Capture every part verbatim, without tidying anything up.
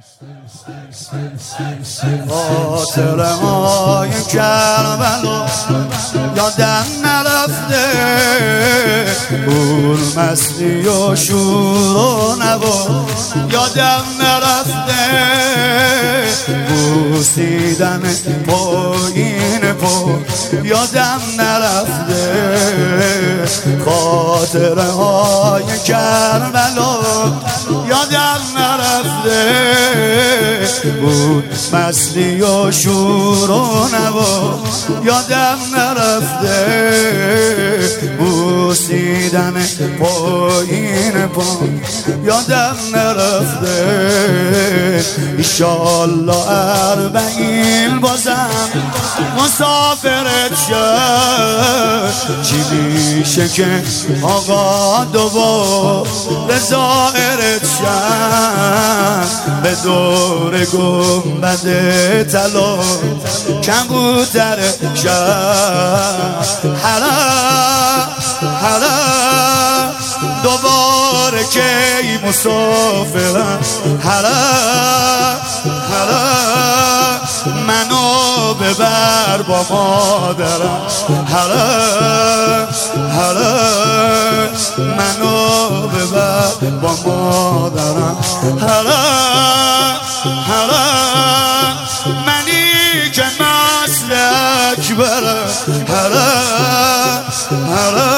خاطره های کربلا یادم نرفته، اون مستی و شور و نوا یادم نرفته، بوسیدن پایین پا یادم نرفته، خاطره های کربلا یادم نرفته، بود مستی و شور و نوا یادم نرفته، بوسیدن پایین پا یادم نرفته. ایشالله اربعین بازم مسافرت شد، چی میشه که آقا دوباره زائرت شد، به دور گنبد طلا کبوتر شد، حالا حالا دوباره کی مسافرم، حالا حالا منو ببر با مادرم، حالا حالا منو ببر با مادرم، حالا حالا منی که مثل اکبرم، حالا حالا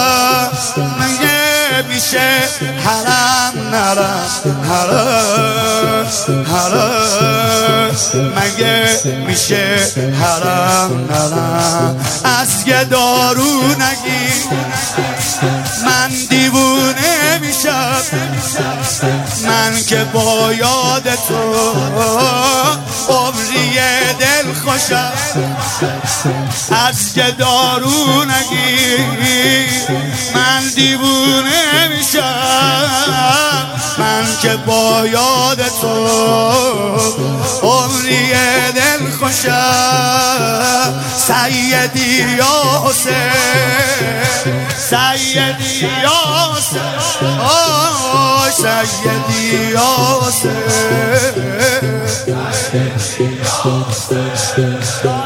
مگه میشه حرم نرم، حالا حالا مگه میشه حرم نرم، از گدارو نگی من دیوونه میشم، من که با یاد تو عمری دل خوشم، از گدارو نگی من دیوونه میشم، من که با یاد تو عمری دل خوشم، سیدی یا حسین سیدی یا حسین آه سیدی یا حسین سیدی یا حسین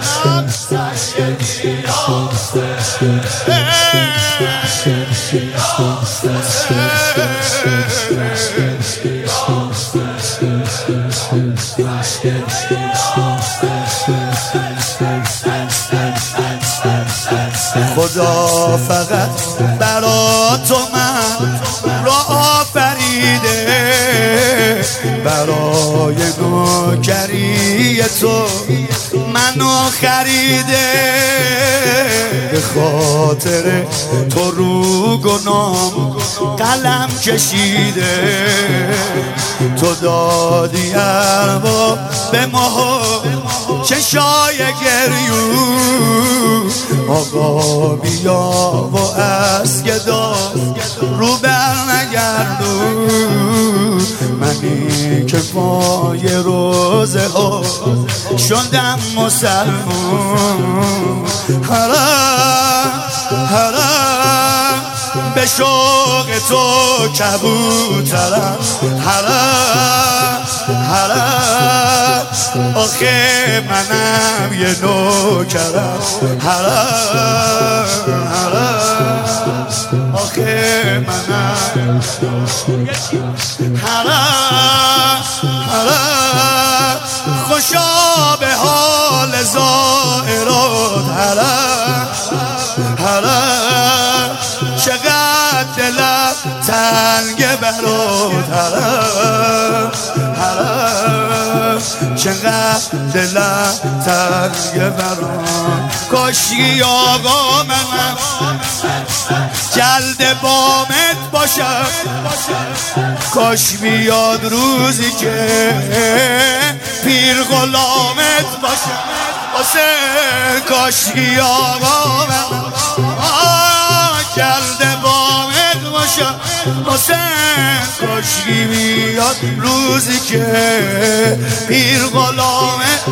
سیدی یا حسین سیدی یا خدا فقط برا تو من را آفریده، برای نوکری تو منو خریده، به خاطر تو رو گنام قلم کشیده، تو دادی ارباب به ما چشای گریون، آقا بیا و از گدا رو بر نگردون، منی که پای روزه ها شدم مسلمون، حرام حرام به شوق تو کبوترم، حرام حرام آخه منم یه نوکرم، حرام حرام آخه منم حرام حرام خوشا به حال زائرات، حرام حرام چقدر دلم تنگ برات، حرام حرام چقدر دلم تنگ برات، کاشی آقا منم جلد بامت باشم، کاش بیاد روزی که پیر غلامت باشم، حسین کاشی آقا منم جلد بامت باشم، حسین کاشکی بیاد روزی که پیر غلامت،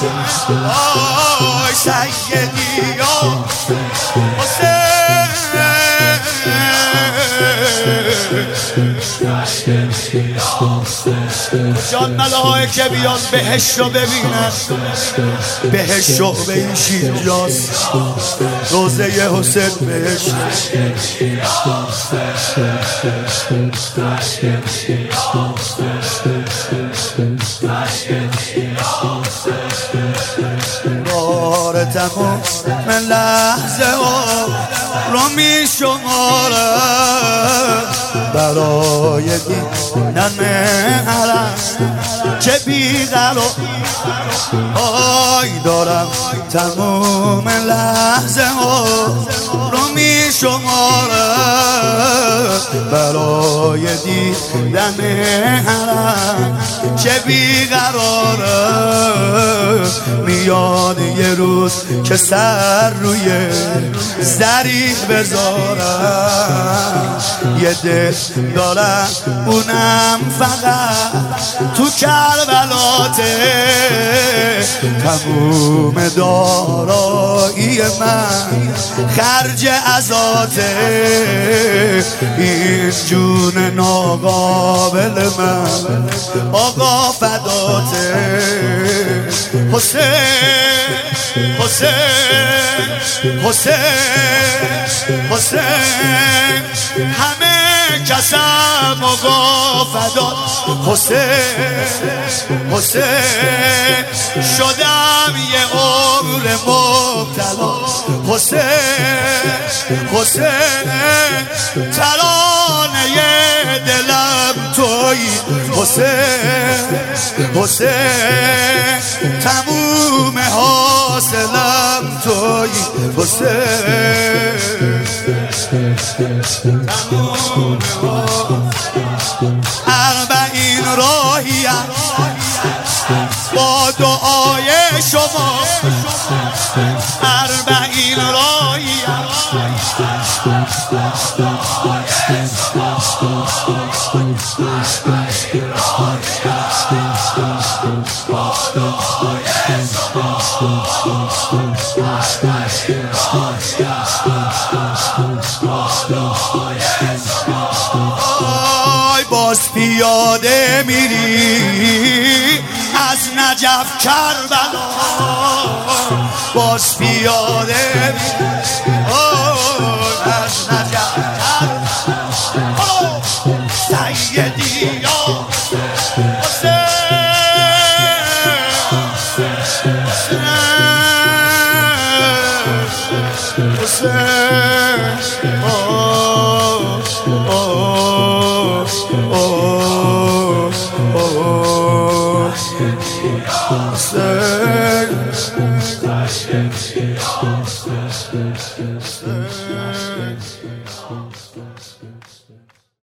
آی سیدی یا حسین جان ملاهای که بیان بهش رو ببینن، بهش رو به این شیرجاست روزه حسین بهش. بار تمام من لحظه ها رو می شماره برای دیدن مهرم که بیقرار آی دارم. تمام لحظه ها رو می شماره برای دیدن مهرم که بیقراره. میاد یه روز که سر روی زریح بذارم، یه دل دارم اونم فقط تو کربلاته. تموم دارایی من خرج عزاته، این جون ناقابل من آقا فداته. حسین حسین حسین حسین همه کسم آقا فدات. حسین حسین شدم یه عمر مبتلا. حسین حسین ترانه دلم تویی. حسین حسین تموم حاصلم تویی. حسین تموم اربعین راهیم با دعای شما. اربعین راهیم آی باز پیاده میری از نجف کربلا. باز پیاده میری از نجف کربلا. سیدی یا Say